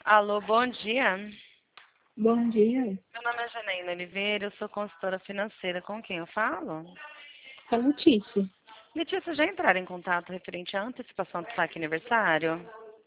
Alô, bom dia. Bom dia. Meu nome é Janaína Oliveira, eu sou consultora financeira. Com quem eu falo? É Letícia. Letícia, já entraram em contato referente à antecipação do saque aniversário?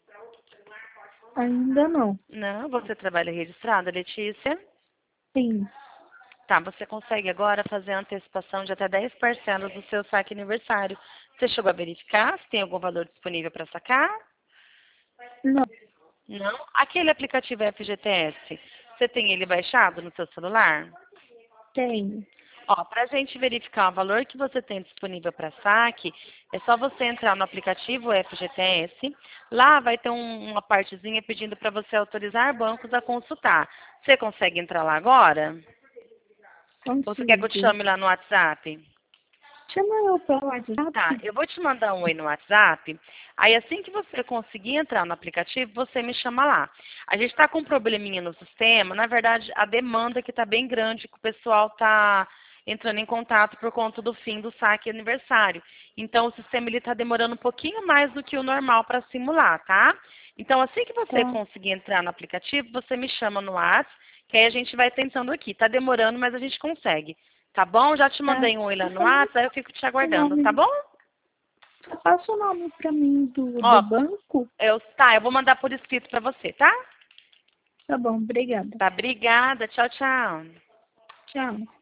Ainda não. Não, você trabalha registrada, Letícia? Sim. Tá, você consegue agora fazer a antecipação de até 10 parcelas do seu saque aniversário. Você chegou a verificar se tem algum valor disponível para sacar? Não. Não? Aquele aplicativo FGTS, você tem ele baixado no seu celular? Tenho. Ó, para a gente verificar o valor que você tem disponível para saque, é só você entrar no aplicativo FGTS. Lá vai ter uma partezinha pedindo para você autorizar bancos a consultar. Você consegue entrar lá agora? Ou você quer que eu te Consigo. chame lá no WhatsApp? Chama eu pelo Tá, WhatsApp? eu vou te mandar um oi no WhatsApp. Aí assim que você conseguir entrar no aplicativo, você me chama lá. A gente está com um probleminha no sistema. Na verdade, a demanda que está bem grande, que o pessoal está entrando em contato por conta do fim do saque aniversário. Então o sistema ele está demorando um pouquinho mais do que o normal para simular, tá? Então assim que você Tá. conseguir entrar no aplicativo, você me chama no WhatsApp, que aí a gente vai tentando aqui. Tá demorando, mas a gente consegue. Tá bom? Já te Tá. mandei um oi lá Por no favor, WhatsApp, aí eu fico te o aguardando, tá nome. bom? Passa o nome pra mim do Ó, banco. eu vou mandar por escrito pra você, tá? Tá bom, obrigada. Tá, obrigada. Tchau, tchau. Tchau.